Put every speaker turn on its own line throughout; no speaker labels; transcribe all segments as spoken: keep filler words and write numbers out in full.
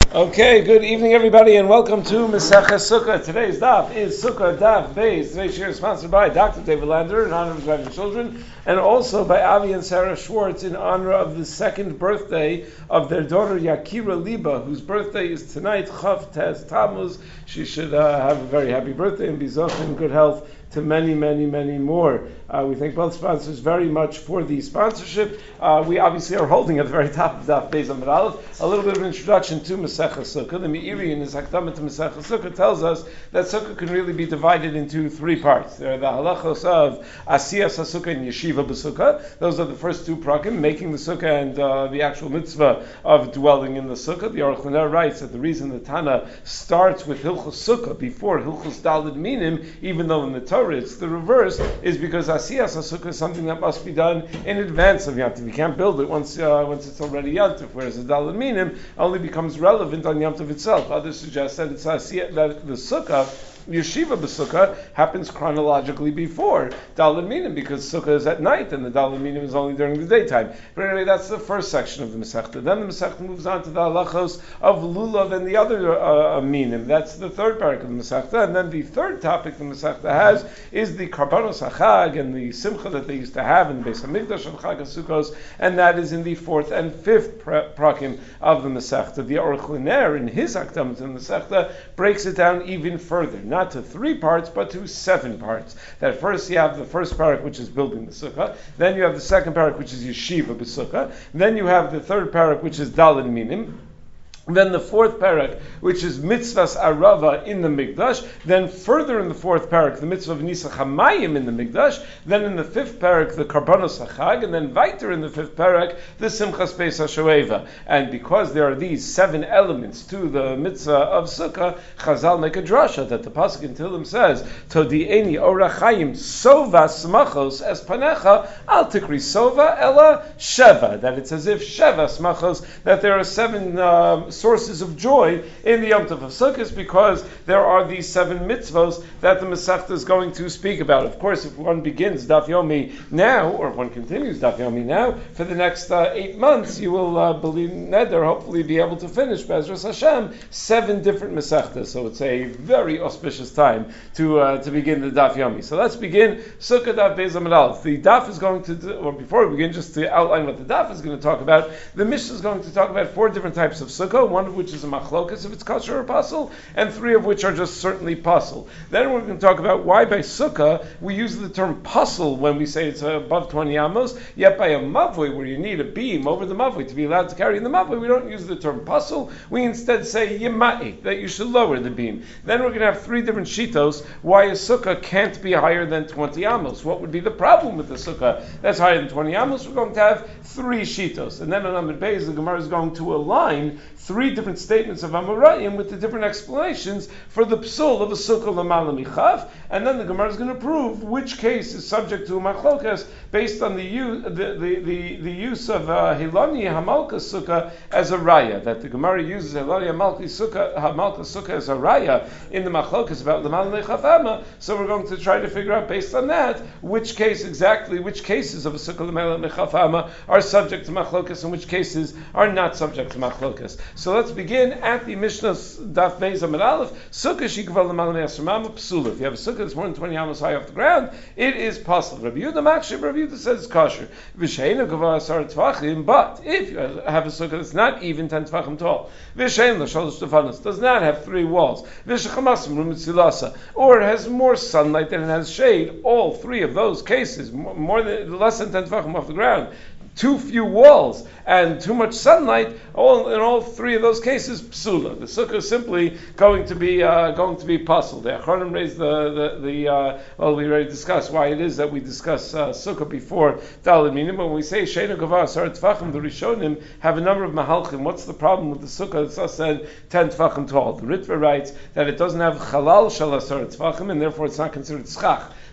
Okay, good evening everybody and welcome to Maseches Sukkah. Today's daf is Sukkah Daf Beis. Today's shir is sponsored by Doctor David Lander in honor of his wife and children, and also by Avi and Sarah Schwartz in honor of the second birthday of their daughter Yakira Liba, whose birthday is tonight, Chav Tes Tammuz. She should uh, have a very happy birthday and be zoch in good health to many, many, many more. Uh, we thank both sponsors very much for the sponsorship. Uh, we obviously are holding at the very top of Daf Beis Amud Aleph a little bit of an introduction to Maseches Sukkah. The Meiri in his Hakdama to Maseches Sukkah tells us that Sukkah can really be divided into three parts. There are the halachos of Asiyas HaSukkah and Yeshiva B'Sukkah. Those are the first two prakim, making the Sukkah and uh, the actual mitzvah of dwelling in the Sukkah. The Aruch LaNer writes that the reason the Tana starts with Hilchos Sukkah before Hilchos Daled Minim, even though in the Torah it's the reverse, is because Asiyas HaSukkah is something that must be done in advance of Yom Tov. You can't build it once uh, once it's already Yom Tov, whereas the Daled Minim only becomes relevant on Yom Tov itself. Others suggest that it's Asiyah, that the Sukkah, Yeshiva B'Sukkah, happens chronologically before Daled Minim, because Sukkah is at night and the Daled Minim is only during the daytime. But anyway, that's the first section of the Masechta. Then the Masechta moves on to the halachos of Lulav and the other uh, Minim. That's the third parak of the Masechta. And then the third topic the Masechta has is the Karbanos HaChag and the Simcha that they used to have in the Beis HaMikdash of Chag HaSukkos, and that is in the fourth and fifth prakim of the Masechta. The Aruch LaNer in his Hakdama to the Masechta breaks it down even further. Not to three parts, but to seven parts. That first you have the first parak, which is building the sukkah. Then you have the second parak, which is yeshiva b'sukkah. Then you have the third parak, which is daled minim. Then the fourth parak, which is mitzvahs arava in the Mikdash. Then further in the fourth parak, the mitzvah of Nisach HaMayim in the Mikdash. Then in the fifth parak, the Karbanos HaChag. And then weiter in the fifth parak, the Simchas Beis HaShoeva. And because there are these seven elements to the mitzvah of Sukkah, Chazal make a drasha that the pasuk in Tehillim says, Todi'eni orach chayim sova smachos es panecha al tikri sova ela sheva. That it's as if sheva smachos, that there are seven um, sources of joy in the Yom Tov of Sukkot, because there are these seven mitzvos that the Masechta is going to speak about. Of course, if one begins Daf Yomi now, or if one continues Daf Yomi now, for the next uh, eight months, you will, uh, believe Neder, hopefully be able to finish, Be'ezras Hashem, seven different Masechtas. So it's a very auspicious time to uh, to begin the Daf Yomi. So let's begin Sukkah Daf Beis Amud Aleph. The Daf is going to, do, or before we begin, just to outline what the Daf is going to talk about, the Mishnah is going to talk about four different types of Sukkah, one of which is a machlokas if it's kosher or pasul, and three of which are just certainly pasul. Then we're going to talk about why by sukkah we use the term pasul when we say it's above twenty amos, yet by a mavoi, where you need a beam over the mavoi to be allowed to carry in the mavoi, we don't use the term pasul. We instead say yemai, that you should lower the beam. Then we're going to have three different shitos why a sukkah can't be higher than twenty amos. What would be the problem with the sukkah that's higher than twenty amos? We're going to have three shitos. And then on Amud Beis, the Gemara is going to align three different statements of Amoraim with the different explanations for the psul of a sukkah l'mala michav, and then the Gemara is going to prove which case is subject to a machlokas based on the use, the, the, the, the use of uh, Hilani Hamalka sukkah as a raya, that the Gemara uses Hilani Hamalka sukkah, Hamalka sukkah as a raya in the machlokas about l'mala michav ama. So we're going to try to figure out based on that which case exactly, which cases of a sukkah l'mala michav ama are subject to machlokas and which cases are not subject to machlokas. So let's begin at the Mishnah's Daf Beis Amud Aleph. Sukkah shikva l'mala me'asar mama psula. If you have a sukkah that's more than twenty amos high off the ground, it is pasul. Rabbi Yehuda Makshir, Rabbi Yehuda says it's kosher. V'sheina gava asar tvachim. But if you have a sukkah that's not even ten tvachim tall, v'shein l'shalosh tefanos, does not have three walls, v'shechamasim rumitzilasa, or has more sunlight than it has shade, all three of those cases, more than less than ten tvachim off the ground, too few walls and too much sunlight, all in all three of those cases, psula. The sukkah is simply going to be uh, going to be pasul. The Achronim raised the the, the uh, well, we already discussed why it is that we discuss uh, sukkah before daled minim. When we say sheina gava asar tefachim, the Rishonim have a number of mahalchim. What's the problem with the sukkah that's less than ten tefachim tall? The Ritva writes that it doesn't have chalal shel asar tefachim, and therefore it's not considered schach.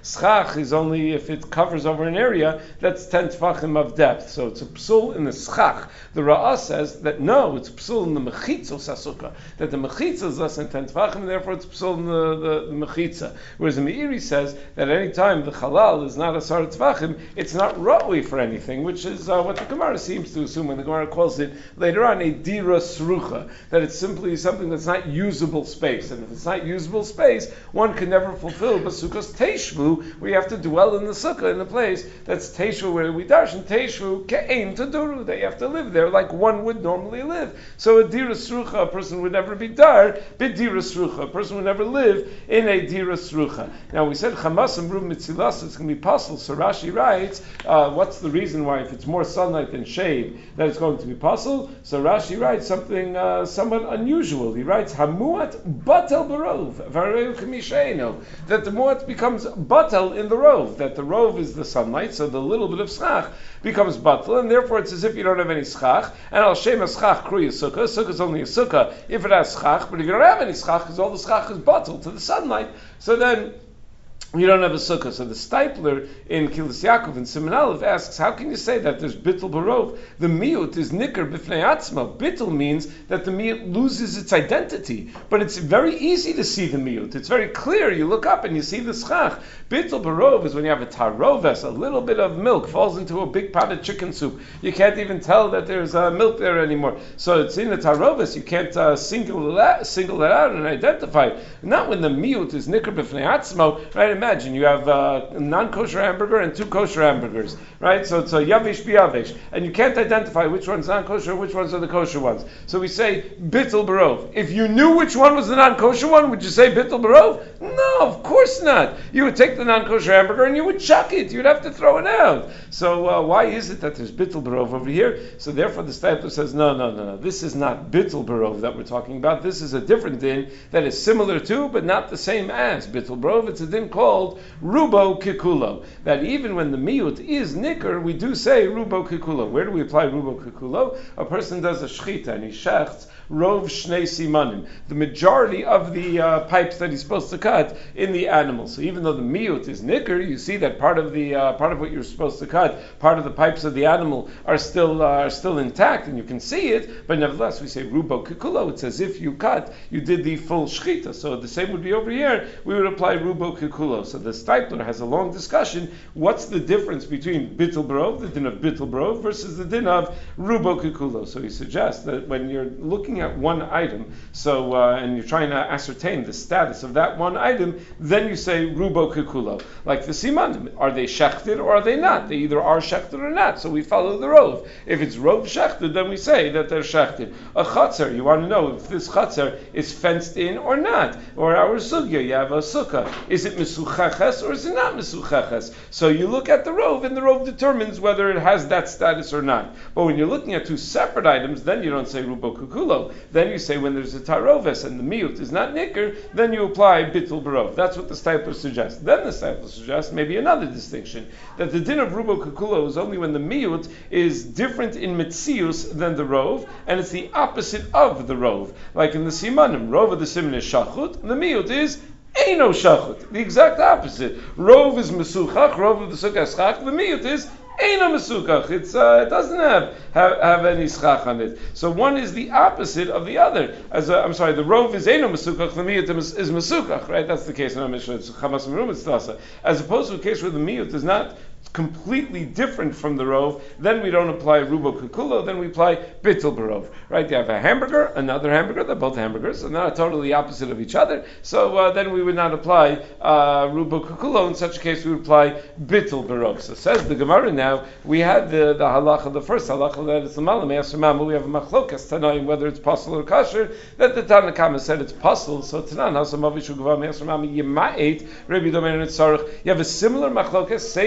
Schach is only if it covers over an area that's ten tefachim of depth. So it's a psul in the schach. The Ra'ah says that no, it's psul in the mechitzos hasukah, that the mechitza is less than ten tefachim, and therefore it's psul in the, the, the mechitza. Whereas the Meiri says that any time the halal is not a sar tefachim, it's not ra'ui for anything, which is uh, what the Gemara seems to assume when the Gemara calls it later on a dira srucha, that it's simply something that's not usable space. And if it's not usable space, one can never fulfill Basukos Teshvu, where you have to dwell in the sukkah in the place that's Teshvu, where we darshan Teshvu ke'ein taduru, that you have to live there like one would normally live. So a dira srucha, a person would never be dar, bid dira srucha, a person would never live in a dira srucha. Now we said chamas and ruv mitzilas, it's going to be possible. So Rashi writes, uh, what's the reason why if it's more sunlight than shade that it's going to be possible? So Rashi writes something uh, somewhat unusual. He writes hamuat batel barov vareu k'misheino, that the muat becomes batel in the rov, that the rov is the sunlight, so the little bit of schach becomes batel, and therefore it's as if you don't have any schach. And al shem schach kruya sukkah. Sukkah is only a sukkah if it has schach, but if you don't have any schach, because all the schach is batel to the sunlight, so then you don't have a sukkah. So the Stipler in Kilis Yaakov in Siman Aleph asks, how can you say that there's bittul barov? The miut is nikar b'fnei atzma. Bittul means that the miut loses its identity, but it's very easy to see the miut. It's very clear. You look up and you see the schach. Bittul barov is when you have a taroves, a little bit of milk falls into a big pot of chicken soup. You can't even tell that there's uh, milk there anymore. So it's in the taroves. You can't uh, single it out, single it out and identify it. Not when the miut is nikar b'fnei atzma, right? Imagine you have uh, a non-kosher hamburger and two kosher hamburgers, right? So it's a yavish biyavish, and you can't identify which one's non-kosher, which ones are the kosher ones. So we say bittul barov. If you knew which one was the non-kosher one, would you say bittul barov? No, of course not. You would take the non-kosher hamburger and you would chuck it. You'd have to throw it out. So uh, why is it that there's bittul barov over here? So therefore the Stipler says, no, no, no, no. This is not bittul barov that we're talking about. This is a different din that is similar to, but not the same as bittul barov. It's a din called rubo kikulo, that even when the miut is nicker, we do say rubo kikulo. Where do we apply rubo kikulo? A person does a shchita and he shechts rov shnei simanim, the majority of the uh, pipes that he's supposed to cut in the animal. So even though the miut is nicker, you see that part of the uh, part of what you're supposed to cut, part of the pipes of the animal are still uh, are still intact, and you can see it. But nevertheless, we say rubo kikulo. It's as if you cut, you did the full shchita. So the same would be over here. We would apply rubo kikulo. So the Stipler has a long discussion. What's the difference between bittul barov, the din of bittul barov, versus the din of rubo kikulo? So he suggests that when you're looking at one item, so uh, and you're trying to ascertain the status of that one item, then you say rubo kikulo. Like the simanim, are they shechted or are they not? They either are shechted or not. So we follow the rov. If it's rov shechted, then we say that they're shechted. A chatzar, you want to know if this chatzar is fenced in or not. Or our sugya, you have a sukkah. Is it misuchaches or is it not misuchaches? So you look at the rov, and the rov determines whether it has that status or not. But when you're looking at two separate items, then you don't say rubo kukulo. Then you say when there's a taroves and the miut is not nicker, then you apply bittul barov. That's what the Stipler suggests. Then the Stipler suggests maybe another distinction, that the din of rubo kukulo is only when the miut is different in mitzius than the rov, and it's the opposite of the rov. Like in the simanim, rov of the siman is shachut, and the miut is Eino shachut, the exact opposite. Rov is mesuchach, rov of the sukkah schach, the miut is Eino mesuchach. It's uh, it doesn't have, have have any schach on it. So one is the opposite of the other. As a, I'm sorry, the rov is Eino mesuchach, the miut is, is mesuchach, right? That's the case in our Mishnah. It's chamas merum tzasa. As opposed to a case where the miut is not completely different from the rov, then we don't apply rubo kukulo, then we apply bittul barov. Right? You have a hamburger, another hamburger, they're both hamburgers, so they're not totally opposite of each other, so uh, then we would not apply uh, rubo kukulo. In such a case, we would apply bittul barov. So says the Gemara now, we had the, the halacha, the first halacha, that it's the malam, after mama, we have a machlokas tanaim, whether it's pasul or kosher, that the Tanna Kama said it's pasul, so tanan, hasamavishu gava, after mama, yima'et, Rabbi Domein and Tzarech. You have a similar machlokas, same, same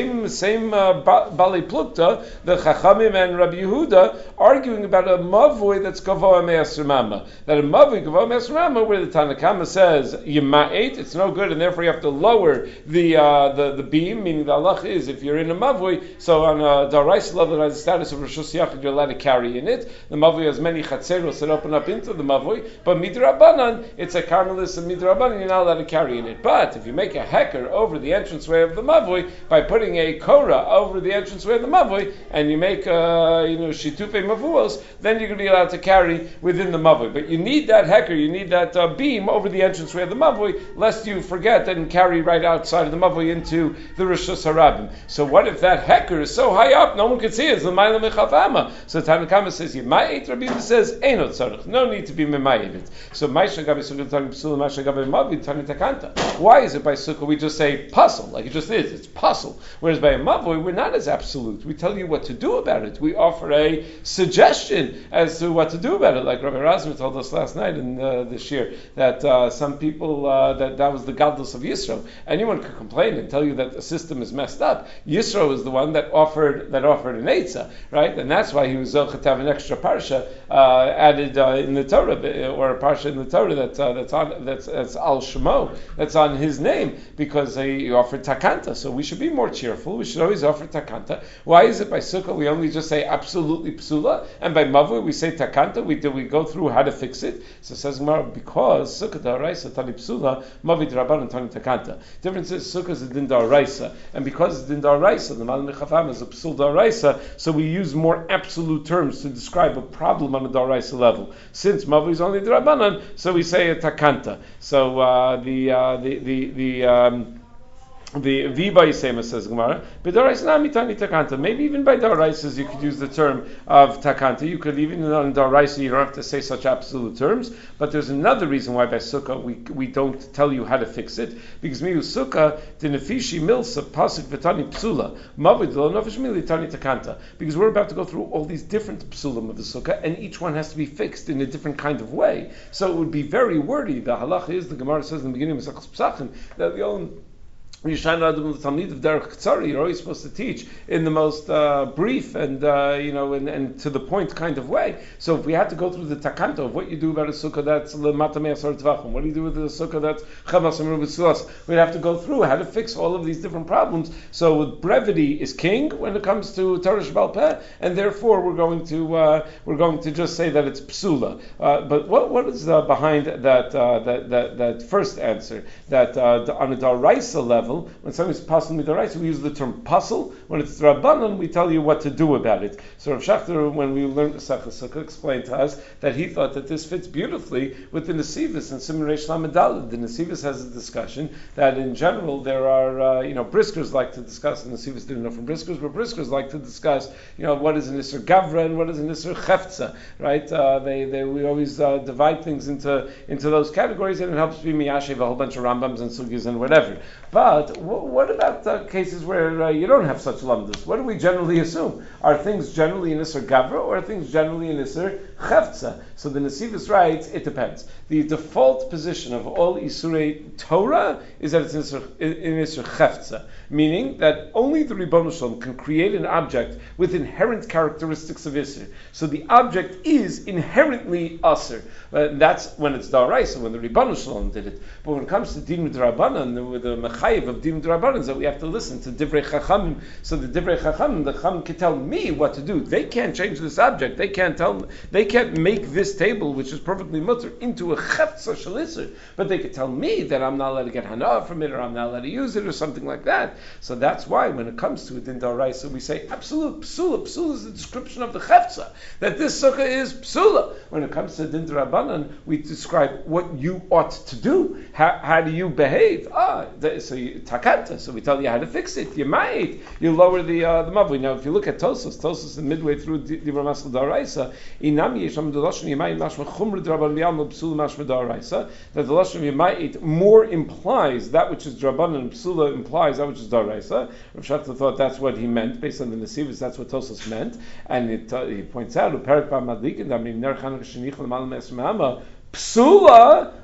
same uh, Bali Plukta, the Chachamim and Rabbi Yehuda arguing about a mavui that's gavoa me'asr mama. That a mavui gavoa me'asr mama, where the Tanakama says yima'et, it's no good, and therefore you have to lower the uh, the the beam. Meaning the halach is if you're in a mavui, so on a daraisa level, that has the status of Rosh Yachid, you're allowed to carry in it. The mavui has many chatzeros that open up into the mavui, but midrabanan, it's a carmelis and midrabanan, you're not allowed to carry in it. But if you make a hecker over the entranceway of the mavui by putting a korah over the entranceway of the mavui, and you make uh, you know shitufe mavuos, then you're going to be allowed to carry within the mavui. But you need that hecker, you need that uh, beam over the entranceway of the mavui, lest you forget and carry right outside of the mavui into the Rishus Harabim. So what if that hecker is so high up, no one can see it? It's l'mayla mechafama. So Tanakama says, Yima'et, Rabbi Yehuda says, Einot tzarich. No need to be memayed it. So Maisha gabi sukkah tani psula, Maisha gabi mavi tani takanta. Why is it by sukkah we just say puzzle, like it just is, it's puzzle. Whereas by a mavoi, we're not as absolute. We tell you what to do about it. We offer a suggestion as to what to do about it. Like Rabbi Razman told us last night in uh, this year, that uh, some people, uh, that that was the gadlus of Yisro. Anyone could complain and tell you that the system is messed up. Yisro is the one that offered that offered an eitzah, right? And that's why he was zocheh to have an extra parsha uh, added uh, in the Torah, or a parsha in the Torah that uh, that's on that's, that's al shemo, that's on his name, because he, he offered takanta. So we should be more cheerful. We should always offer takanta. Why is it by sukkah we only just say absolutely psula, and by mavui we say takanta? We do we go through how to fix it? So it says Gemara, because sukkah da'araisa tani psula, mavi d'rabbanan tani takanta. Difference is sukkah is a din da'araisa, and because it's din da'araisa, the mal mechafam is a psul da'araisa, so we use more absolute terms to describe a problem on a da'araisa level. Since mavi is only d'rabbanan, so we say a takanta. So uh, the uh, the the the um, The Viba Yisema says Gemara, B'daraisa nami tani takanta. Maybe even by daraisas you could use the term of takanta. You could even on daraisa you don't have to say such absolute terms. But there's another reason why by sukkah we we don't tell you how to fix it, because miu sukkah dinefishi milsa pasuk v'tani psula mavid lo nefesh mili tani takanta. Because we're about to go through all these different psulim of the sukkah, and each one has to be fixed in a different kind of way. So it would be very wordy. The halacha is, the Gemara says in the beginning of Masechus Pesachim, that the only you're always supposed to teach in the most uh, brief and uh, you know and, and to the point kind of way. So if we had to go through the takanto of what you do about a sukkah that's lemata me'asar tvachim, what do you do with the sukkah that's chamas and rubusulas, we'd have to go through how to fix all of these different problems. So brevity is king when it comes to Torah Shebal Peh, and therefore we're going to uh, we're going to just say that it's psula. Uh, but what what is uh, behind that, uh, that that that first answer? That uh, on a daraisa level, when something's pasul midaraisa, we use the term pasul. When it's rabbanan, we tell you what to do about it. So Rav Shachter, when we learned Masechus Sukkah, explained to us that he thought that this fits beautifully with the Nesivos and Siman Reish Lamed Daled. The Nesivos has a discussion that in general there are, uh, you know, briskers like to discuss, and Nesivos didn't know from briskers, but briskers like to discuss, you know, what is an Isser Gavra and what is an Isser Cheftza, right? Uh, they, they, we always uh, divide things into into those categories, and it helps be miyashev a whole bunch of Rambams and Sugyas and whatever. But w- what about uh, cases where uh, you don't have such lamdus? What do we generally assume? Are things generally in Isser Gavra, or are things generally in Isser Cheftza? So the Nesivos writes, it depends. The default position of all Isurei Torah is that it's in Isser, in Isser Cheftza, meaning that only the Ribono Shalom can create an object with inherent characteristics of Isser. So the object is inherently Asr. Uh, that's when it's Daraisa, when the Ribono Shalom did it. But when it comes to Din D'Rabbanan, with the Mechayiv of Din D'Rabbanan, that we have to listen to Divrei Chachamim. So the Divrei Chachamim, the Chacham can tell me what to do. They can't change this object. They can't tell. They can't make this table, which is perfectly mutter, into a Cheftza Shel Isser. But they could tell me that I'm not allowed to get Hana from it, or I'm not allowed to use it, or something like that. So that's why when it comes to a Din D'Oraisa, we say absolute Psula. Psula is the description of the Cheftza, that this sukkah is Psula. When it comes to Din D'Rabbanan, we describe what you ought to do. How, how do you behave? Ah, the, so you, takanta. So we tell you how to fix it. You might. You lower the uh, the mavui. Now, if you look at Tosos, Tosos is midway through Divrei Maskil D'Oraisa, inami yesham delashon yimai mashma chumra d'Rabbanan b'yalma psula mashma D'Oraisa. That the lashon yimai more implies that which is D'Rabbanan, and psula implies that which is D'Oraisa. Rav Shachter thought that's what he meant based on the Nesivos. That's what Tosos meant, and it, uh, he points out uperik ba'madlikin. I mean, ner chanuk shenich l'malam esmama. Psula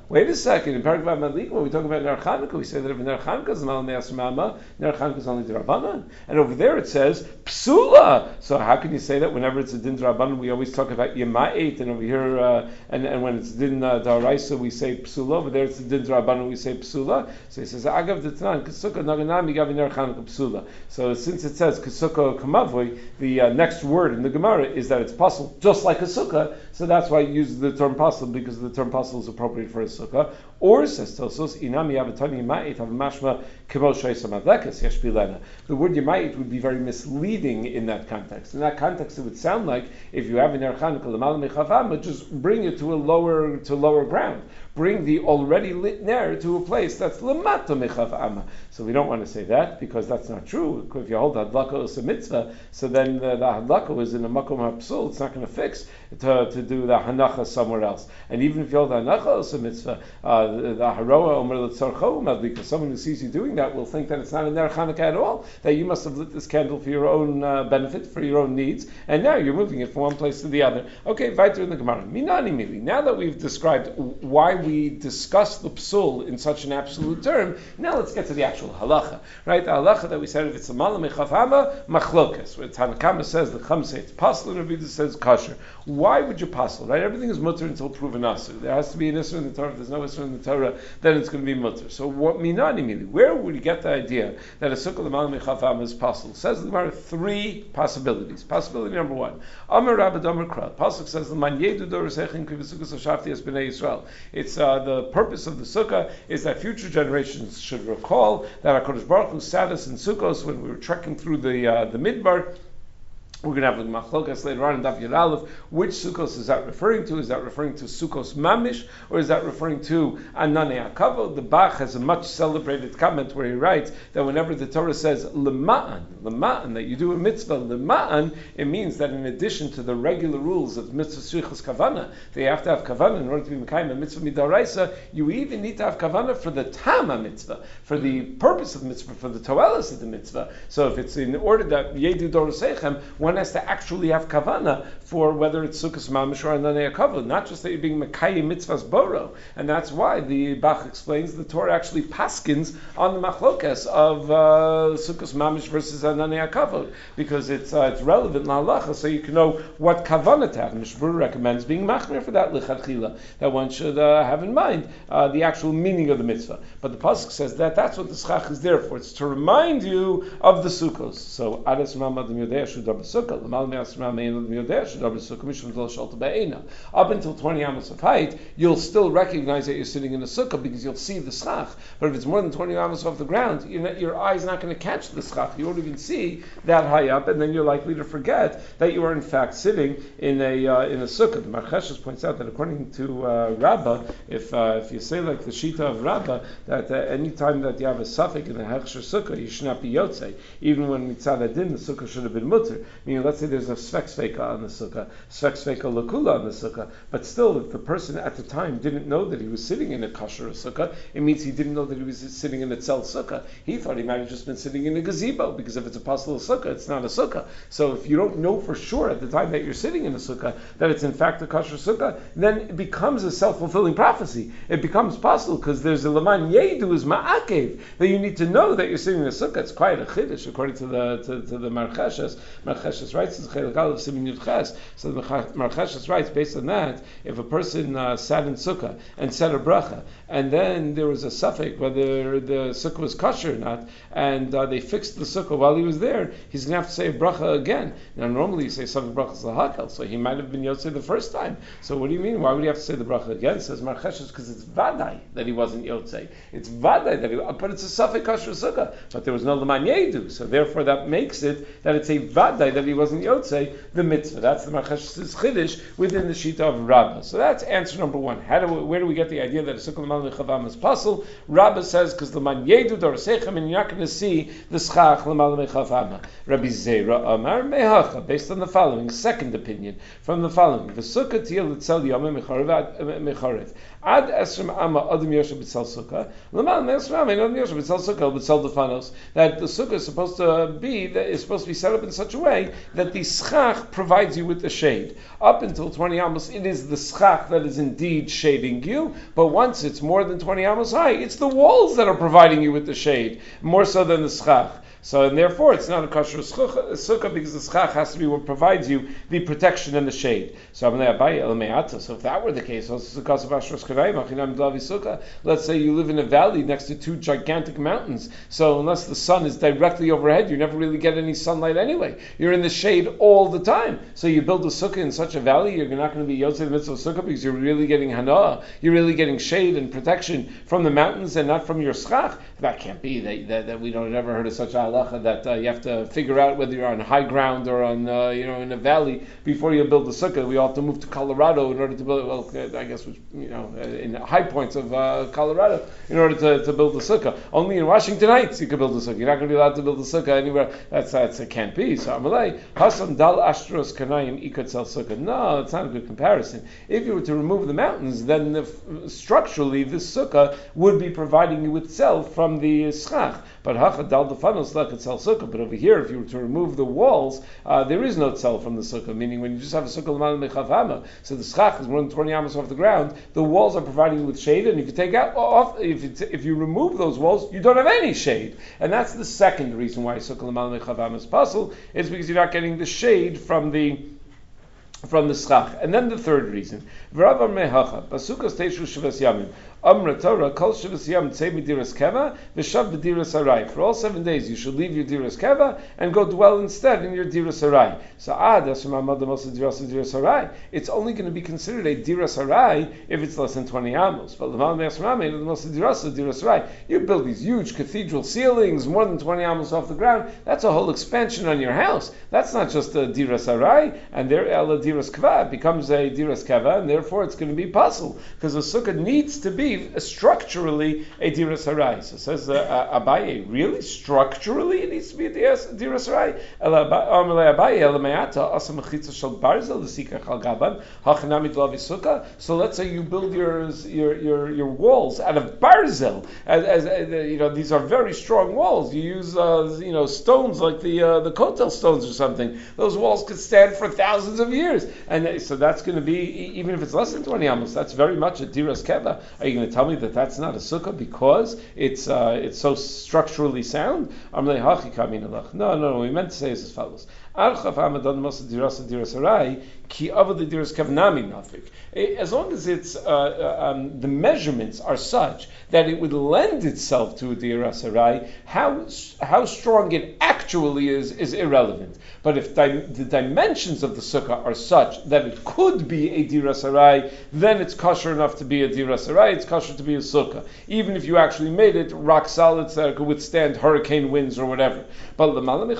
wait a second, in Paragraph Madlik, when we talk about Ner Chanukah, we say that if Ner Chanukah is Malam Yasmama, Ner Chanukah is only D'Rabbanan. And over there it says Psula. So how can you say that whenever it's a Din D'Rabbanan, we always talk about Yema'it, and over here, uh, and, and when it's Din uh, D'Oraisa, we say Psula. Over there it's a Din D'Rabbanan, we say Psula. So he says, Agav D'Tanan, Kesukah Naganami Gavi Ner Chanukah Psula. So since it says Kesukah Kamavoi, the uh, next word in the Gemara is that it's possible, just like a sukkah. So that's why I use the term possible, because the term possible is appropriate for a sukkah. Or says Tosos, Inami Avatani Yemait have mashma kemo shaysa madlekas yeshpilena. The word Yemait would be very misleading in that context. In that context, it would sound like if you have an Ner Chanukah l'malam mechavama, just bring it to a lower to lower ground. Bring the already lit ner to a place that's lamata mechavama. So we don't want to say that, because that's not true. If you hold hadlaka as a mitzvah, so then the, the hadlaka is in a makom hapsul. It's not going to fix to, to do the hanacha somewhere else. And even if you hold hanacha as a mitzvah, uh, the, the haroa omer l'tzarcho madlika, someone who sees you doing that will think that it's not a ner Chanukah at all. That you must have lit this candle for your own uh, benefit, for your own needs, and now you're moving it from one place to the other. Okay, weiter in the Gemara. Minani mili. Now that we've described why we discuss the psul in such an absolute term, now let's get to the actual halacha. Right? The halacha that we said, if it's a malam mechavama, machlokes. Where Tanakama says, the Chum say it's pasal, and Rabbi says kosher. Why would you pasal? Right? Everything is mutter until proven asur. There has to be an isur in the Torah. If there's no isur in the Torah, then it's going to be mutter. So what minani mili? Where would you get the idea that a sukkah malam mechavama is pasal? Says the Gemara three possibilities. Possibility number one. Amar Rabba Damar Kral. Pasuk says the man yedu dorasechin kivisukas hashafti es bnei Yisrael. It's uh, the purpose of the sukkah is that future generations should recall that HaKadosh Baruch Hu sat us in Sukkos when we were trekking through the uh, the Midbar. We're going to have the machlokas later on in Daf Yud Aleph. Which sukkos is that referring to? Is that referring to sukkos mamish, or is that referring to ananei hakavod? The Bach has a much celebrated comment where he writes that whenever the Torah says lema'an, lema'an, that you do a mitzvah lema'an, it means that in addition to the regular rules of mitzvah shlichus kavana, they have to have kavana in order to be mekayim a mitzvah midaraisa. You even need to have kavana for the tama mitzvah, for the purpose of the mitzvah, for the toelis of the mitzvah. So if it's in order that yedu dorosechem, one has to actually have kavana for whether it's sukkos mamish or ananei hakavod, not just that you're being mekayim mitzvahs boro. And that's why the Bach explains the Torah actually paskins on the machlokes of uh, sukkos mamish versus ananei hakavod, because it's uh, it's relevant la'alacha, so you can know what kavana to have. And Mishmur recommends being machmir for that lichatchila, that one should uh, have in mind uh, the actual meaning of the mitzvah. But the pasuk says that that's what the schach is there for. It's to remind you of the sukkos. So adas mamad yodei shudam sukkah. Up until twenty amos of height, you'll still recognize that you're sitting in a sukkah because you'll see the schach. But if it's more than twenty amos off the ground, you're not, your eye's not going to catch the schach. You won't even see that high up, and then you're likely to forget that you are in fact sitting in a uh, in a sukkah. The Marcheshes points out that according to uh, Rabbah, if uh, if you say like the Shita of Rabbah, that uh, any time that you have a suffix in a hechsher sukkah, you should not be yotzei. Even when mitzad adin, the sukkah should have been mutter. Meaning, let's say there's a svek sveka on the sukkah, svek sveka lakula on the sukkah, but still, if the person at the time didn't know that he was sitting in a kasher sukkah, it means he didn't know that he was sitting in a tzel sukkah. He thought he might have just been sitting in a gazebo, because if it's a pasal sukkah, it's not a sukkah. So if you don't know for sure at the time that you're sitting in a sukkah that it's in fact a kasher sukkah, then it becomes a self-fulfilling prophecy. It becomes pasal because there's a laman yedu is ma'akev, that you need to know that you're sitting in a sukkah. It's quite a chiddush according to the to, to the Marcheshes. Marcheshes writes, so the Marcheshes writes, based on that, if a person uh, sat in sukkah and said a bracha, and then there was a suffix whether the sukkah was kosher or not, and uh, they fixed the sukkah while he was there, he's going to have to say a bracha again. Now normally you say suffix brachas lahakel, so he might have been yotzei the first time. So what do you mean? Why would he have to say the bracha again? It says Marcheshes because it's vadai that he wasn't yotzei. It's vadai that he, but it's a suffix kosher sukkah, but there was no leman yedu, so therefore that makes it that it's a vadai that he wasn't yotzei the mitzvah. That's the Marcheshes chiddush within the shita of Rabbah. So that's answer number one. How do we, where do we get the idea that a sukkah l'mal mechavam is pasul? Rabbah says because the man yedu dorasechem, and you're not going to see the schach l'mal mechavam. Rabbi Zera Amar mehacha, based on the following second opinion from the following: the sukkah tiyel l'tzel yomim mecharev ad esrim amma adam yoshev b'tzel sukkah l'mal me'esrim adam yoshev b'tzel sukkah b'tzel defanos. That the sukkah is supposed to be that is supposed to be set up in such a way that the schach provides you with the shade. Up until twenty amos, it is the schach that is indeed shading you, but once it's more than twenty amos high, it's the walls that are providing you with the shade, more so than the schach. So, and therefore, it's not a kosher sukkah because the schach has to be what provides you the protection and the shade. So, so if that were the case, let's say you live in a valley next to two gigantic mountains. So, unless the sun is directly overhead, you never really get any sunlight anyway. You're in the shade all the time. So, you build a sukkah in such a valley, you're not going to be yotzei the mitzvah of sukkah because you're really getting hana, you're really getting shade and protection from the mountains and not from your schach. That can't be. That, that, that we don't ever heard of such a halacha that uh, you have to figure out whether you're on high ground or on uh, you know in a valley before you build the sukkah. We all have to move to Colorado in order to build. Well, I guess which, you know in high points of uh, Colorado in order to, to build the sukkah. Only in Washington Heights you can build the sukkah. You're not going to be allowed to build the sukkah anywhere. That's that's it can't be. So Amalei Hasam Dal Ashtros Kanayim Ikatzel Sukkah. No, it's not a good comparison. If you were to remove the mountains, then the, structurally this sukkah would be providing you with self from the schach. But Hachad Dal Defanos Lekatzel Sukkah. But over here, if you were to remove the walls, uh, there is no tzell from the sukkah. Meaning, when you just have a sukkah l'malam mechav hama, so the schach is more than twenty amos off the ground. The walls are providing you with shade, and if you take out off, if you t- if you remove those walls, you don't have any shade. And that's the second reason why sukkah l'malam mechav hama is puzzle, is because you're not getting the shade from the from the schach. And then the third reason, v'ravar mehacha basukas teishu shivas yamim. Amra Torah, Kol Shivas Yam Tzei B'diras Keva, V'shav B'diras Arai. For all seven days you should leave your Diras Keva and go dwell instead in your Diras Arai. So Ad Asumamad Mosa Diras Diras Arai. It's only going to be considered a Diras Arai if it's less than twenty amos. But L'mal Me'asramei the Mosa Diras Diras Arai. You build these huge cathedral ceilings, more than twenty amos off the ground. That's a whole expansion on your house. That's not just a Diras Arai, and there Ela Diras Keva. It becomes a Diras Keva, and therefore it's going to be puzzle because a sukkah needs to be structurally a diras harai. So says uh, uh, Abaye, really structurally it needs to be a diras harai. So let's say you build your your your, your walls out of barzel. As, as uh, you know, these are very strong walls. You use uh, you know stones like the uh, the kotel stones or something. Those walls could stand for thousands of years, and so that's going to be even if it's less than twenty amos. That's very much a diras keva. Are you going to tell me that that's not a sukkah because it's uh, it's so structurally sound? No, no, no. We meant to say is as follows. As long as it's uh, um, the measurements are such that it would lend itself to a diras harai, how how strong it actually is is irrelevant. But if di- the dimensions of the sukkah are such that it could be a diras harai, then it's kosher enough to be a diras harai. It's kosher to be a sukkah, even if you actually made it rock solid so that it could withstand hurricane winds or whatever. But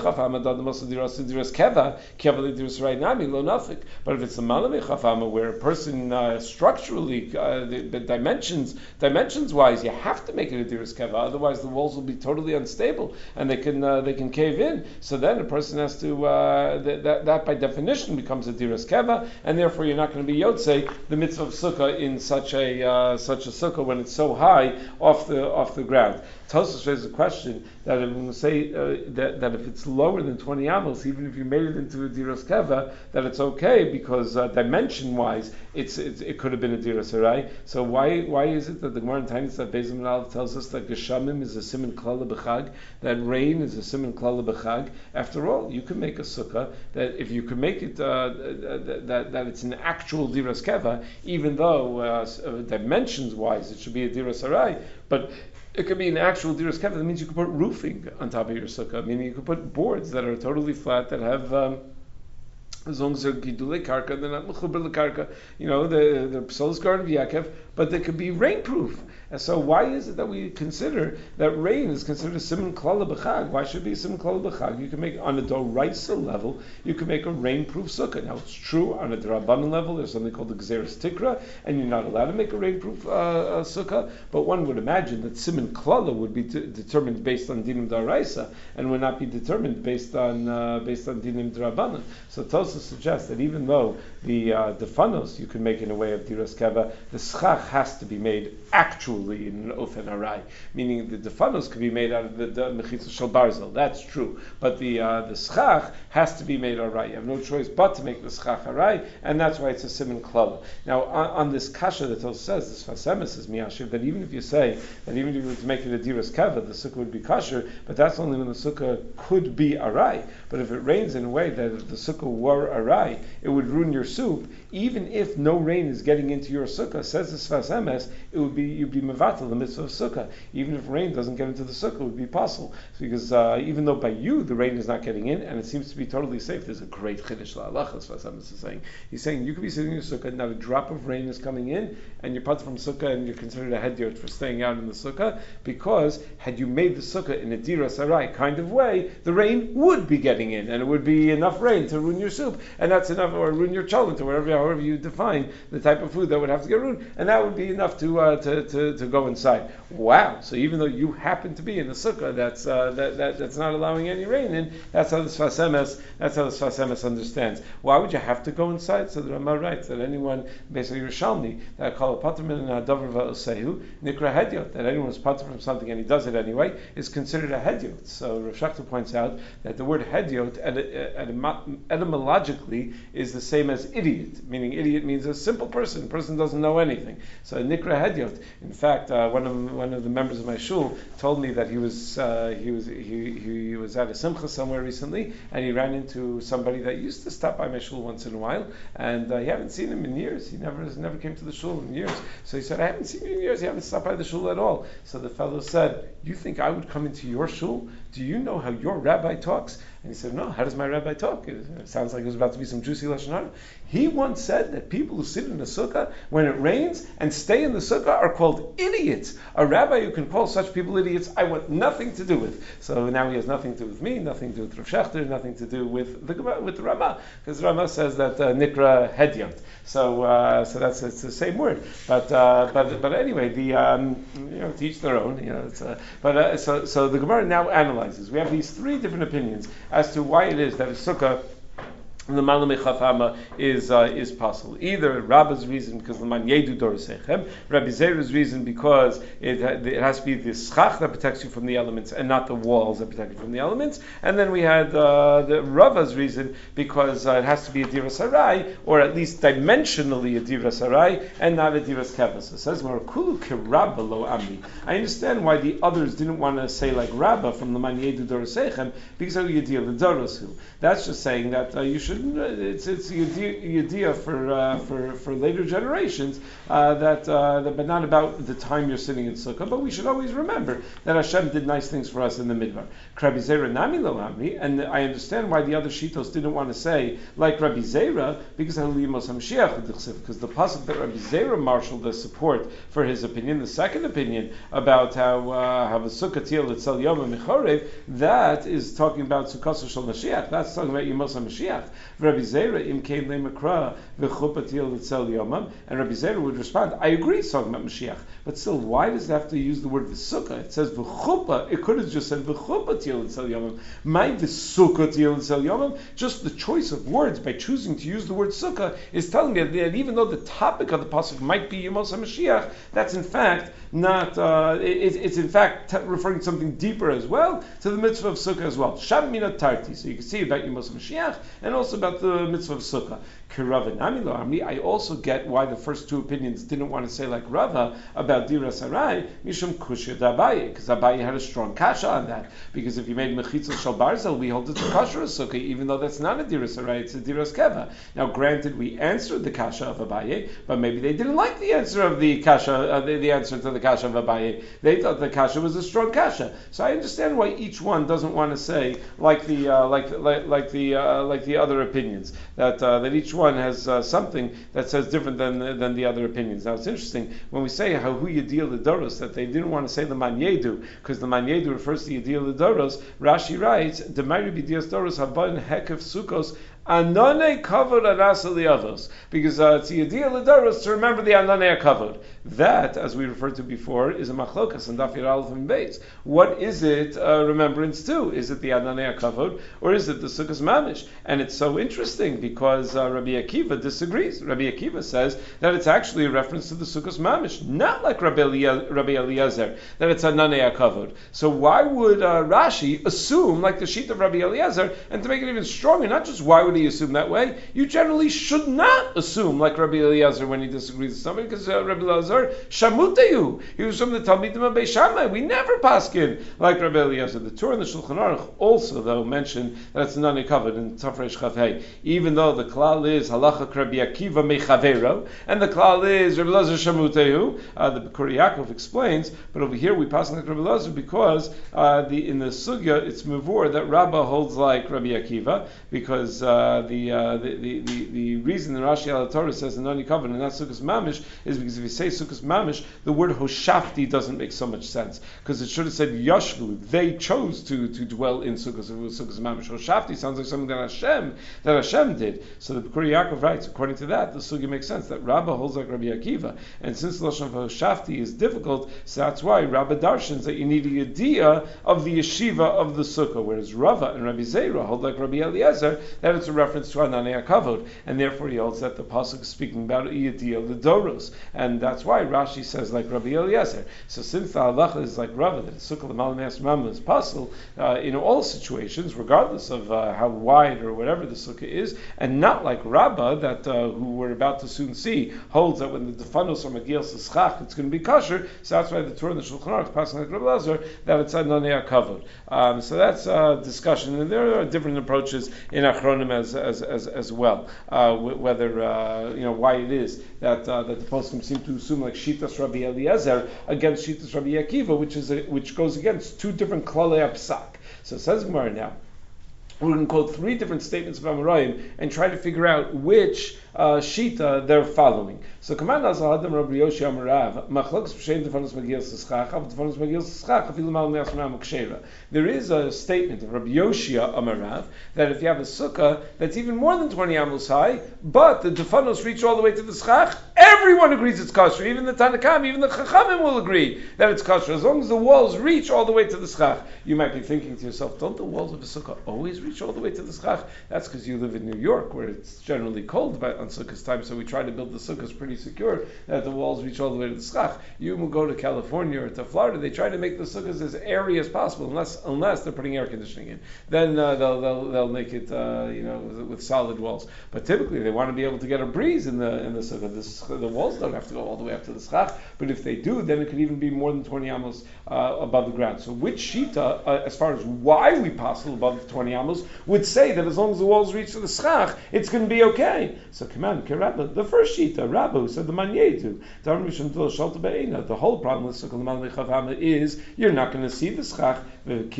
keva, keva nami lo nafik. But if it's the malamei chafama, where a person uh, structurally, uh, the, the dimensions, dimensions wise, you have to make it a diras keva. Otherwise, the walls will be totally unstable and they can uh, they can cave in. So then a person has to uh, th- that that by definition becomes a diras keva, and therefore you're not going to be yotzei the mitzvah of sukkah in such a uh, such a sukkah when it's so high off the off the ground. Tosfos raises a question that if we say uh, that, that if it's lower than twenty amos, even if you made it into a diras keva, that it's okay because uh, dimension-wise, it's, it's it could have been a diras harai. So why why is it that the Gemara in Tainis that Beis Aleph tells us that geshamim is a siman klala b'chag, that rain is a siman klala b'chag? After all, you can make a sukkah that if you can make it uh, that that it's an actual diras keva, even though uh, dimensions-wise it should be a diras harai, but it could be an actual diras keva. That means you could put roofing on top of your sukkah. Meaning you could put boards that are totally flat that have, um, as long as they're gidulei karka, they're not mechuber lekarka. You know, the the psolos garden v'yakev, but they could be rainproof. And so, why is it that we consider that rain is considered a siman klala b'chag? Why should it be a siman klala b'chag? You can make on a doraisa level, you can make a rainproof sukkah. Now, it's true on a drabanan level. There's something called the gzeres tikra, and you're not allowed to make a rainproof uh, uh, sukkah. But one would imagine that siman klala would be t- determined based on dinim daraisa, and would not be determined based on uh, based on dinim drabanan. So, Tosfos suggests that even though the uh, defanos you can make in a way of diras keva, the schach schach has to be made actually in an ofen arai, meaning the defanos could be made out of the, the mechitza shel barzel. That's true, but the uh, the schach has to be made arai. You have no choice but to make the schach arai, and that's why it's a siman klala. Now, on, on this kasha that also says this fasemis is miyashiv, that even if you say that even if you were to make it a diras keva, the sukkah would be kosher, but that's only when the sukkah could be arai. But if it rains in a way that if the sukkah were arai, it would ruin your soup. Even if no rain is getting into your sukkah, says the Sfas Emes, it would be you'd be mevatel the mitzvah of sukkah. Even if rain doesn't get into the sukkah, it would be possible. Because uh, even though by you the rain is not getting in, and it seems to be totally safe, there's a great chiddush la'alacha. Sfas Emes is saying he's saying you could be sitting in your sukkah, not a drop of rain is coming in, and you're part from sukkah, and you're considered a hedyot for staying out in the sukkah, because had you made the sukkah in a dira sarai kind of way, the rain would be getting in, and it would be enough rain to ruin your soup, and that's enough, or ruin your cholent, or whatever, however you define the type of food that would have to get ruined, and that would be enough to uh, to, to to go inside. Wow! So even though you happen to be in the sukkah, that's uh, that, that that's not allowing any rain in. That's how the Sfas Emes that's how the Sfas Emes understands. Why would you have to go inside? So the Rama writes that anyone, basically Yerushalmi, that call a paterman and a davar va'osehu nikra hedyot, that anyone who's pater from something and he does it anyway is considered a hedyot. So Rav Shachta points out that the word hedyot etymologically is the same as idiot, meaning idiot means a simple person, a person doesn't know anything. So nikra hedyot. In fact, uh, one of one of the members of my shul told me that he was uh, he was he, he was at a simcha somewhere recently, and he ran into somebody that used to stop by my shul once in a while, and uh, he hadn't seen him in years. He never never came to the shul in years. So he said, "I haven't seen you in years. You haven't stopped by the shul at all." So the fellow said, "You think I would come into your shul? Do you know how your rabbi talks?" And he said, "No, how does my rabbi talk? It, it sounds like there's about to be some juicy lashon hara." He once said that people who sit in the sukkah when it rains and stay in the sukkah are called idiots. A rabbi who can call such people idiots, I want nothing to do with. So now he has nothing to do with me, nothing to do with Rav Shechter, nothing to do with the with the Rama, because the Rama says that uh, nikra hedyot. So uh, so that's it's the same word. But uh, but but anyway, the um, you know, to each their own. You know, it's, uh, but uh, so so the Gemara now analyzes. We have these three different opinions as to why it is that a sukkah the Malam Chafama is uh, is possible. Either Rabba's reason because the man Yedu Dorosechem, Rabbi Zera's reason because it it has to be the schach that protects you from the elements and not the walls that protect you from the elements. And then we had uh, the Rava's reason because uh, it has to be a Diras Harai, or at least dimensionally a Diras Harai and not a Diras Keva. So it says Marakulu Kirabba Lo Amri. I understand why the others didn't want to say like Rabba from the man Yedu Dorosechem because of Yedir L'Dorosu. That's just saying that uh, you should. It's it's the idea for uh, for for later generations uh, that, uh, that, but not about the time you're sitting in sukkah. But we should always remember that Hashem did nice things for us in the midbar. Rabbi Zera nami lo amri, and I understand why the other shitos didn't want to say like Rabbi Zera because because the pasuk that Rabbi Zera marshaled the support for his opinion. The second opinion about how uh, how the sukkah tiel etzel yom mechorev, that is talking about sukkah shel Mashiach. That's talking about Yemos HaMashiach. Rabbi Zera im came lemakra v'chupatil l'tzel yomam, and Rabbi Zera would respond, I agree, it's talking about Mashiach, but still, why does it have to use the word v'sukkah? It says v'chupa. It could have just said v'chupatil l'tzel yomam. My v'sukkatil l'tzel yomam. Just the choice of words by choosing to use the word sukkah is telling me that even though the topic of the pasuk might be Yemos HaMashiach, that's in fact not. Uh, it, it's in fact t- referring to something deeper as well, to the mitzvah of sukkah as well. Sham minat tarti. So you can see about Yemos HaMashiach and also about the mitzvah of sukkah. I also get why the first two opinions didn't want to say like Rava about Dira Sarai, Mishum Kushya Dabaye, because Abaye had a strong kasha on that. Because if you made Mechitza Shal Barzel, we hold it to Kasher Sukkah, even though that's not a Dira Sarai, it's a Dira Skeva. Now, granted, we answered the kasha of Abaye, but maybe they didn't like the answer of the kasha, uh, the, the answer to the kasha of Abaye. They thought the kasha was a strong kasha. So I understand why each one doesn't want to say like the uh, like like like the uh, like the other opinions that uh, that each one has uh, something that says different than than the other opinions. Now it's interesting when we say how who Yedil L'Doros that they didn't want to say the Man Yedu because the Man Yedu refers to Yedil L'Doros. Rashi writes the Ma'iri B'Dias Doros Haban Hekef Sukkos Anane kavod arasa liavos, because uh, it's Yediyah l'daros to remember the Anane kavod. That, as we referred to before, is a machlokas and daf Yud Aleph and Beis. What is it uh, remembrance to? Is it the Adnanei HaKavod, or is it the Sukkos Mamish? And it's so interesting because uh, Rabbi Akiva disagrees. Rabbi Akiva says that it's actually a reference to the Sukkos Mamish, not like Rabbi, Elia, Rabbi Eliezer, that it's Adnanei HaKavod. So why would uh, Rashi assume, like the sheet of Rabbi Eliezer, and to make it even stronger, not just why would he assume that way, you generally should not assume like Rabbi Eliezer when he disagrees with somebody, because uh, Rabbi Eliezer, Shamutayu, he was from the Talmidim of Beis Shammai. We never paskin like Rabbi Eliezer. The Torah and the Shulchan Aruch also, though, mention that it's Adnanei HaKavod in Tafresh Chav Hei, even though the klal is halacha Rabbi Akiva mechavero, and the klal is Rabbi Eliezer Shamutayu. Uh, the B'kuri Yaakov explains, but over here we pass like Rabbi Eliezer because uh, the in the sugya it's mevor that Rabbah holds like Rabbi Akiva, because uh, the, uh, the, the the the reason the Rashi al Torah says Adnanei HaKavod and not Sukkos Mamish is because if you say Sukkos Mamish, the word Hoshafti doesn't make so much sense, because it should have said Yashvu. They chose to, to dwell in Sukkos. If it was Sukkos Mamish, Hoshafti sounds like something that Hashem that Hashem did. So the B'kuri Yaakov writes, according to that, the sugya makes sense that Rabbah holds like Rabbi Akiva, and since the lashon of Hoshafti is difficult, so that's why Rabbah darshans that you need a yediyah of the yeshiva of the sukkah, whereas Rava and Rabbi Zeira hold like Rabbi Eliezer that it's a reference to Adnanei HaKavod, and therefore he holds that the pasuk is speaking about a yediyah l'doros, and that's why Rashi says like Rabbi Eliezer. So since the halacha is like Rava, that sukkah l'mal me'as mamah is possible uh, in all situations, regardless of uh, how wide or whatever the sukkah is, and not like Rabbah that uh, who we're about to soon see holds that when the defanos are magiel s'schach, it's going to be kosher. So that's why the Torah and the Shulchan Aruch passing like Rabbi Eliezer that it's Adnanei HaKavod. Um, so that's a uh, discussion, and there are different approaches in Achronim as as as, as well. Uh, whether uh, you know why it is that uh, that the poskim seem to assume like Shitas Rabbi Eliezer against Shitas Rabbi Akiva, which is a, which goes against two different klalei psak. So it says Gemara now, we're going to quote three different statements of Amoraim and try to figure out which uh, shita they're following. So, command as Adam Rabbi Yoshi Amarav, Machlokes b'shem defanos magiel s'schach, av defanos magiel s'schach, afilu mal me'as menam k'sheva. There is a statement of Rabbi Yoshia Amarav that if you have a sukkah that's even more than twenty amos high, but the defanos reach all the way to the schach, everyone agrees it's kosher. Even the Tanakam, even the Chachamim will agree that it's kosher as long as the walls reach all the way to the schach. You might be thinking to yourself, don't the walls of a sukkah always reach all the way to the schach? That's because you live in New York, where it's generally cold by, on sukkah's time, so we try to build the sukkahs pretty secure that the walls reach all the way to the schach. You will go to California or to Florida, they try to make the sukkahs as airy as possible, unless unless they're putting air conditioning in. Then uh, they'll, they'll they'll make it uh, you know with, with solid walls. But typically they want to be able to get a breeze in the in the sukkah. The, the walls don't have to go all the way up to the schach, but if they do, then it could even be more than twenty amos uh, above the ground. So which shita, uh, as far as why we passel above the twenty amos, would say that as long as the walls reach to the schach, it's going to be okay. So come on, Kerabba, the first shita, Rabba, who said the manyetu, the whole problem with sukkah l'mal mechavama is you're not going to see the schach, but if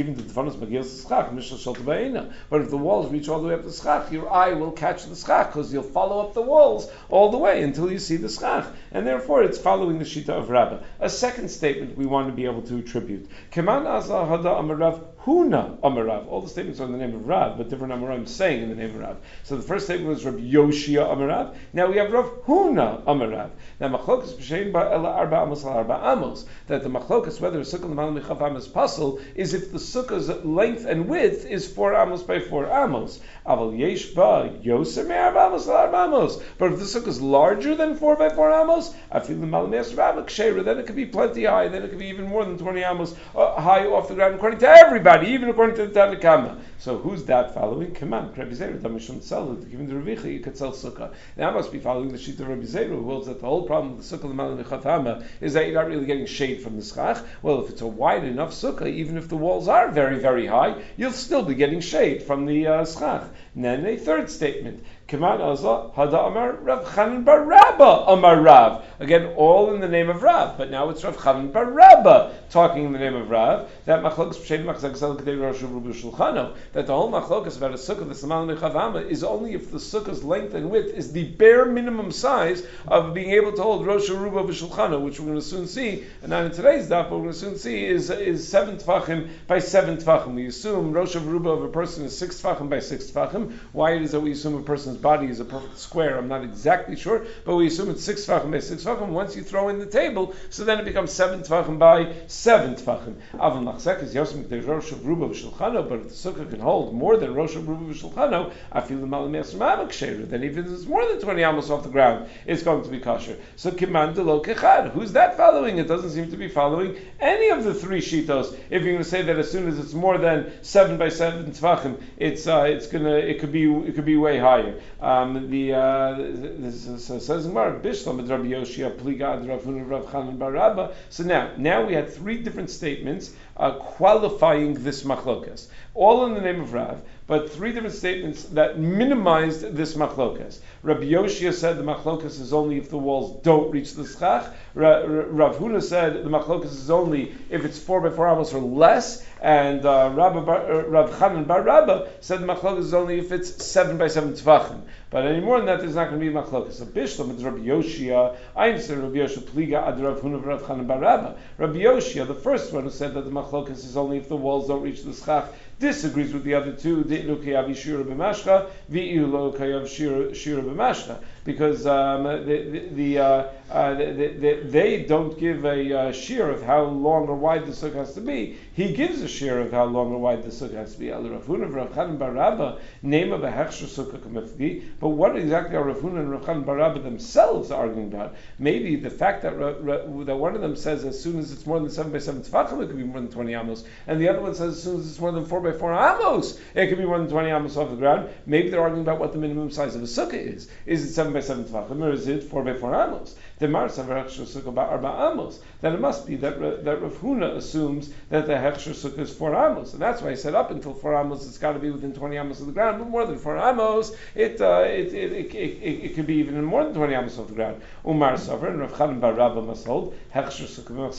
the walls reach all the way up the schach, your eye will catch the schach because you'll follow up the walls all the way until you see the schach, and therefore it's following the shita of Rabba. A second statement we want to be able to attribute. Keman azah hada amarav huna amarav. All the statements are in the name of Rav, but different amaravim saying in the name of Rav. So the first statement was Rav Yoshia amarav. Now we have Rav Huna amarav. Now machlokas b'shein ba'ela arba amos al arba amos. That the machlokas, whether a sukkah l'mal mechav amos pasul, is if the sukkah's length and width is four amos by four amos. Aval yesh ba yoser me'arba amos al arba amos. But if the sukkah is larger than four by four amos, afil l'mal me'as rabba k'sheira, then it could be plenty high. Then it could be even more than twenty amos uh, high off the ground, according to everybody, even according to the Tanakama. So who's that following? Come on, Rabbi Zeira, Damishon sell it. Given the Revicha, you could sell sukkah. That must be following the sheet of Rabbi Zeira, who holds that the whole problem with the sukkah l'mal mechatama is that you're not really getting shade from the schach. Well, if it's a wide enough sukkah, even if the walls are very, very high, you'll still be getting shade from the uh, schach. And then a third statement. Keman Azah Hada Amar Rav Chanan bar Rabba Amar Rav. Again, all in the name of Rav, but now it's Rav Chanan bar Rabba talking in the name of Rav. That machlokas b'shem machzak k'dei rosh rubu shulchano. That the whole machlokas about a sukkah, the samal mechavama, is only if the sukkah's length and width is the bare minimum size of being able to hold rosh rubu v'shulchano, which we're going to soon see. And not in today's daf, but we're going to soon see is is seven tfachim by seven tfachim. We assume rosh rubu of a person is six tfachim by six tfachim. Why it is that we assume a person's body is a perfect square. I'm not exactly sure, but we assume it's six tefachim by six tefachim. Once you throw in the table, so then it becomes seven tefachim by seven tefachim. Aval machzek is yosem k'tei rosh ruba v'shulchano, but if the sukkah can hold more than rosh ruba v'shulchano, afil l'malam yasr ma'amak sheira, then even if it's more than twenty amos off the ground, it's going to be kosher. So kiman delo kechad, who's that following? It doesn't seem to be following any of the three shitos. If you're going to say that as soon as it's more than seven by seven tefachim, it's uh, it's gonna it could be it could be way higher. Um, the uh, this uh, says Gemara Bishlam ad Rabbi Yoshia Pliga ad Rav Huna Rav Chanan bar Rabba. So now now we had three different statements uh, qualifying this machlokas, all in the name of Rav, but three different statements that minimized this machlokas. Rabbi Yoshia said the machlokas is only if the walls don't reach the schach. Ra- Rav Huna said the machlokas is only if it's four by four amos or less, and uh, Rabbi bar, uh, Rav Chanan bar Rabba said the machlokas is only if it's seven by seven tefachim. But any more than that, there's not going to be machlokas. So Bishlam is Rabbi Yoshia. I understand Rabbi Yoshia Pliga ad Rav Huna Rav Chanan bar Rabba. Rabbi Yoshia, the first one who said that the machlokas is only if the walls don't reach the schach, disagrees with the other two. Because um, the, the, the, uh, uh, the, the, they don't give a uh, shear of how long or wide the sukkah has to be. He gives a shear of how long or wide the sukkah has to be. But what exactly are Rav Huna and Rav Chanan bar Rabba themselves arguing about? Maybe the fact that uh, that one of them says as soon as it's more than seven by seven tefachim, it could be more than twenty amos, and the other one says as soon as it's more than four by four amos, it could be more than twenty amos off the ground. Maybe they're arguing about what the minimum size of a sukkah is. Is it seven by seven tefachim or is it four by four amos? The Mar Savar Sukkah by arba amos. Then it must be that that Rav Huna assumes that the hechsher sukkah is four amos, and that's why he said up until four amos it's got to be within twenty amos of the ground. But more than four amos, it uh, it, it, it, it it could be even more than twenty amos off the ground. Umar Savar and Rav Chanan bar Rabba must hold hechsher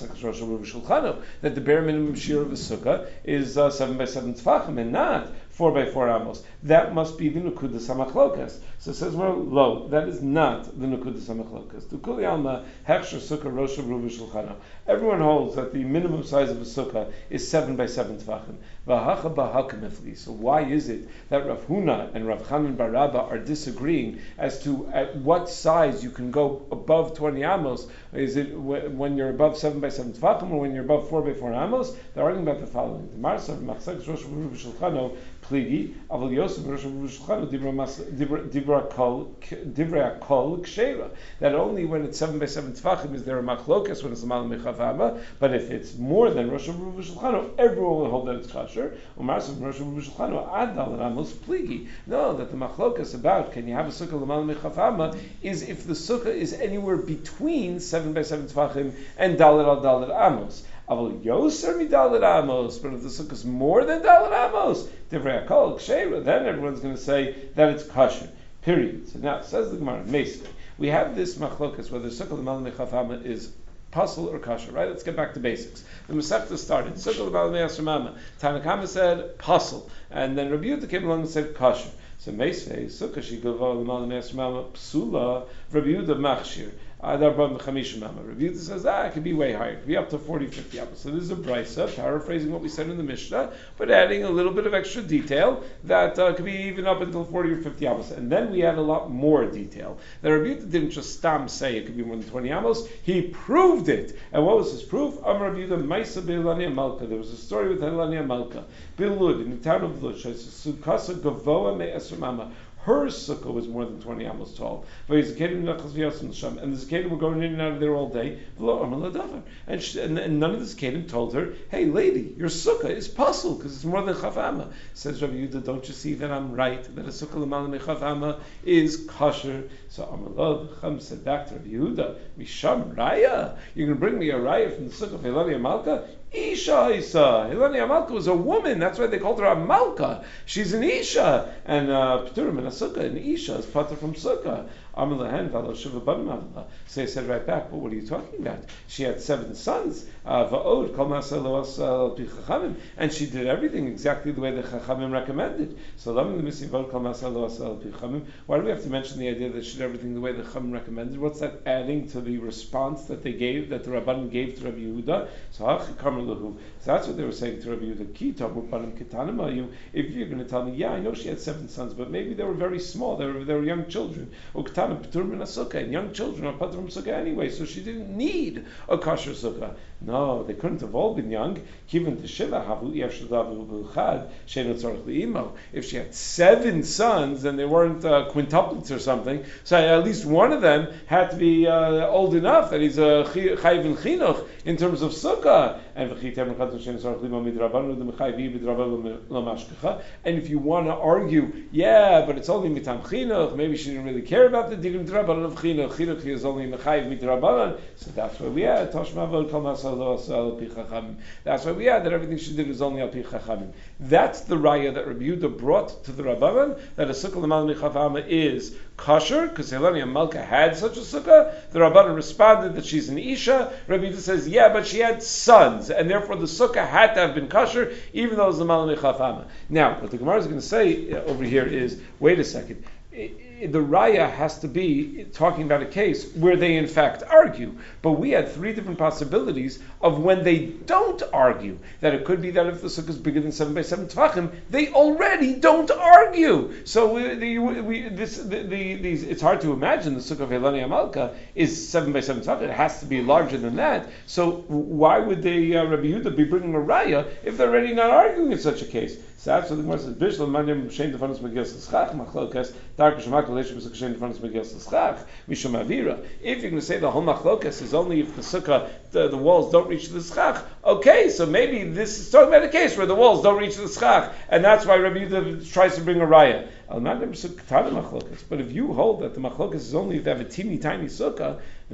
sukkah that the bare minimum shear of a sukkah is uh, seven by seven tefachim and not four by four amos. That must be the nukudas hamachlokas. So it says, well, lo, that is not the nukudas hamachlokas. Tukuli alma hechsher sukkah rosha ruva shulchana. Everyone holds that the minimum size of a sukkah is seven by seven tefachim. V'hacha b'hakim efli. So why is it that Rav Huna and Rav Chanan bar Rabba are disagreeing as to at what size you can go above twenty amos? Is it when you're above seven by seven tefachim or when you're above four by four amos? They're arguing about the following. The Marsav Machzek Rosh Ruva Shulchano Pligi Aval Yosef Rosh Ruva Shulchano Dibra Kol Divrei Kol Ksheira. That only when it's seven by seven tefachim is there a machlokas when it's a malam mechavama. But if it's more than Rosh Ruva Shulchano, everyone will hold that it's kosher. Umarsav Rosh Ruva Shulchano Ad Dal Amos Pligi. No, that the machlokas about can you have a sukkah l'malam mechavama is if the sukkah is anywhere between seven by seven tefachim and dalet al dalet amos. Aval yoser mi dalet amos, but if the sukkah is more than dalet amos, divrei hakol ksheira, then everyone's going to say that it's kosher. Period. So now says the Gemara, basically, we have this machlokas whether sukkah l'malam mechavama is pasul or kosher, right? Let's get back to basics. The Masechta started sukkah l'malam mechavama. Tanakama said pasul, and then Rabbi Yehuda came along and said kosher. So Meisvei, Sukkah Shigava L'Malam Yasmama Psula, Rabbi Yehuda Machshir, Adar Bam Chamisha Mama. Rabbi Yehuda says, ah, it could be way higher. It could be up to forty, fifty apples. So this is a brisa, paraphrasing what we said in the Mishnah, but adding a little bit of extra detail that uh, could be even up until forty or fifty apples. And then we add a lot more detail. That Rabbi Yehuda didn't just stam say it could be more than twenty apples, he proved it. And what was his proof? Am Rabbi Yehuda Maisa Be'elania Malka. There was a story with Elania Malka. Bilud, in the town of Lud, Sukkasa Gavoa Me'esr Mama. Her sukkah was more than twenty amos tall. And the Zakadim were going in and out of there all day. And, she, and, and none of the Zakadim told her, hey lady, your sukkah is puzzle because it's more than chafama. Says Rabbi Yehuda, don't you see that I'm right? That a sukkah l'malam chafama is kosher. So Amalod Cham said back to Rabbi Yehuda, Misham Raya, you're going to bring me a Raya from the sukkah of Elani Malka? Isha Isa. Elani Amalka was a woman. That's why they called her Amalka. She's an Isha. And Pturim in a sukkah. An Isha is pater from sukkah. Amalahen v'alo shiva banim avala. So they said right back, well, what are you talking about? She had seven sons, uh, va'od kol ma'aseh lo asa al pi chachamim, and she did everything exactly the way the chachamim recommended. So why do we have to mention the idea that she did everything the way the chachamim recommended? What's that adding to the response that they gave, that the Rabbanim gave to Rabbi Yehuda? So So that's what they were saying to Rabbi Yehuda. If you're going to tell me, yeah, I know she had seven sons, but maybe they were very small. They were, they were young children. And young children are patur from sukkah anyway, so she didn't need a kosher sukkah. No, they couldn't have all been young. If she had seven sons and they weren't uh, quintuplets or something, so at least one of them had to be uh, old enough that he's a chayiv in chinuch in terms of sukkah. And and if you want to argue, yeah, but it's only mitam chinuch, maybe she didn't really care about the dinim drabanan of chinuch. Chinuch is only mechayiv mitrabanan, so that's why we had toshma v'ol kol masal lo asal al pi chachamim. That's why we had that everything she did was only al pi chachamim. That's the raya that Rabbi Yehuda brought to the Rabbanan, that a sukkah l'mal michafama is kosher, because Helani and Malka had such a sukkah. The Rabbanan responded that she's an isha. Rabbi Yehuda says, yeah, but she had sons, and therefore the sukkah had to have been kosher, even though it was l'mal michafama. Now, what the Gemara is going to say over here is, wait a second. The raya has to be talking about a case where they in fact argue. But we had three different possibilities of when they don't argue. That it could be that if the sukkah is bigger than seven by seven tvachim, they already don't argue. So we, the, we, this, the, the, these, it's hard to imagine the sukkah of Helani Amalka is seven by seven tvachim. It has to be larger than that. So why would they, uh, Rabbi Yehuda, be bringing a raya if they're already not arguing in such a case? So that's what the Gemara says. Bishlam manim shem defanos megias l'schach machlokas dark shemak l'leish b'sukkah shem defanos megias l'schach mishum avira. If you're going to say the whole machlokas is only if the sukkah the, the walls don't reach the schach, okay, so maybe this is talking about a case where the walls don't reach the schach, and that's why Rabbi Yehuda tries to bring a raya. But if you hold that the machlokas is only if they have a teeny tiny sukkah, you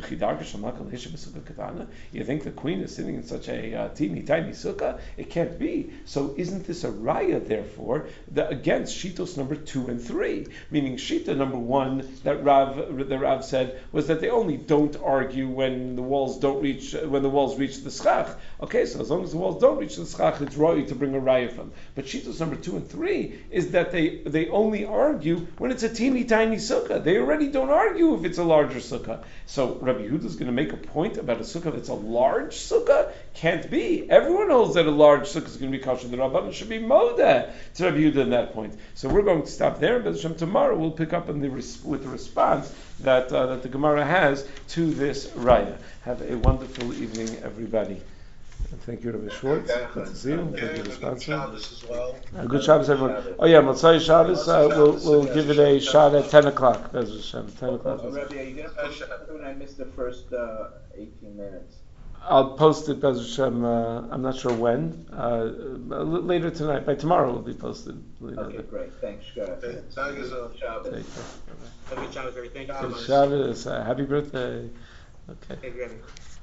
think the queen is sitting in such a uh, teeny tiny sukkah? It can't be. So isn't this a raya, therefore, that against shitos number two and three? Meaning shita number one that Rav, the Rav said was that they only don't argue when the walls don't reach when the walls reach the schach. Okay, so as long as the walls don't reach the schach, it's right to bring a raya from. But shitos number two and three is that they they only argue when it's a teeny tiny sukkah. They already don't argue if it's a larger sukkah. So Rabbi Yehuda is going to make a point about a sukkah that's a large sukkah? Can't be. Everyone knows that a large sukkah is going to be kosher. The Rabbanan should be modeh to Rabbi Yehuda in that point. So we're going to stop there. But tomorrow we'll pick up on the res- with the response that uh, that the Gemara has to this raya. Have a wonderful evening, everybody. Thank you, Rabbi Schwartz. Good to see you. Thank you, the sponsor. Uh, good Shabbos, everyone. Oh yeah, Motzai Shabbos. Uh, we'll we'll give it a shot at ten o'clock. Bez Hashem, ten o'clock.
Oh, Rabbi, are you going to post it when I missed the first uh, eighteen minutes?
I'll post it, Bez Hashem. Uh, I'm not sure when. Uh, later tonight. By tomorrow, it will be posted.
Okay, great. Thanks. Good.
Shabbos.
Take care.
Happy Shabbos, everything.
Shabbos. Uh, happy birthday. Okay.
Thank you.